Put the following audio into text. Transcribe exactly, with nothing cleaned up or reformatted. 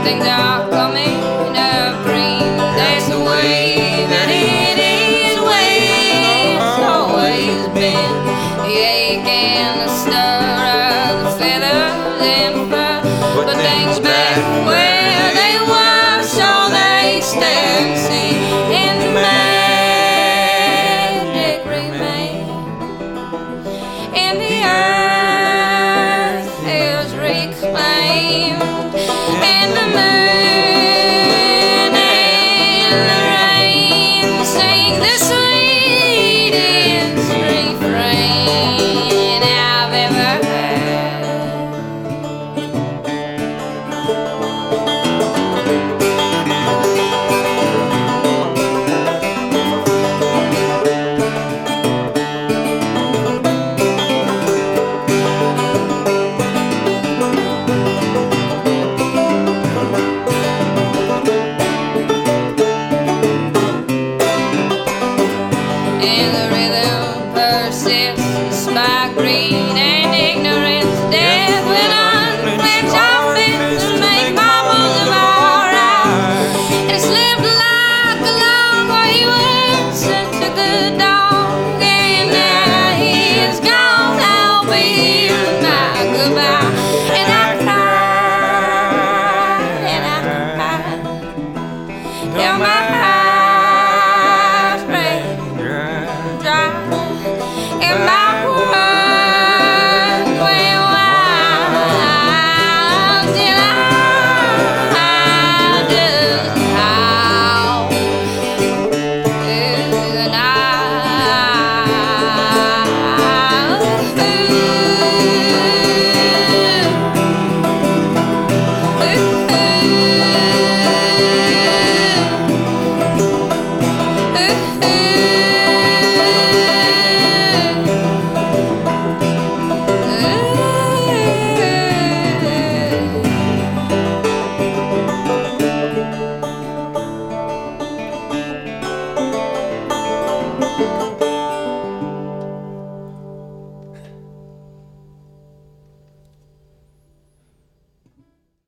things are coming up green. That's the way that it is, the way it's always been. The ache and the stir of the feathers and fur, but things back where they were, so they still see. And the magic remains, and the earth is reclaimed, and the moon and the rain sing the sweetest refrain I've ever heard. And the rhythm persists, spark green and ignorance death will unclench our fists and make marbles of our eyes. And it slipped like a log where he was such a good dog, and now he is gone. I'll be my goodbye.